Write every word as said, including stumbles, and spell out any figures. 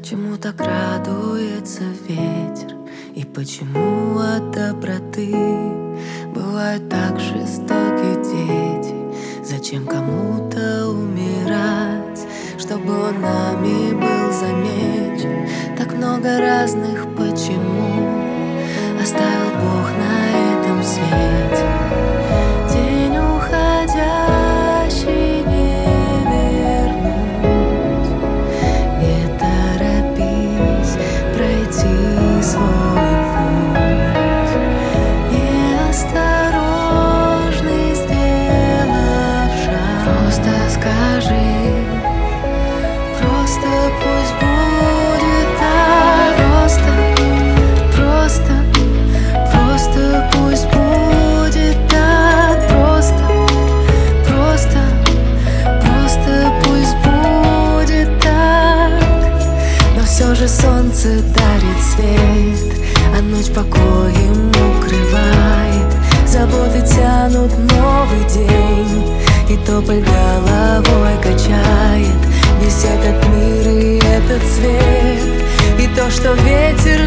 Чему так радуется ветер, и почему от доброты бывают так жестоки дети? Зачем кому-то умирать, чтобы он нами был замечен? Так много разных почему оставил Бог на этом свете. День уходящий не вернуть, не торопись пройти свой путь. Неосторожный сделав шаг, просто скажи, просто пусть будет так. Просто, просто, просто пусть будет так. Просто, просто, просто пусть будет так. Но все же солнце дарит свет, а ночь покоем укрывает. Заботы тянут новый день, и тополь головой качает весь этот мир и этот свет. И то, что ветер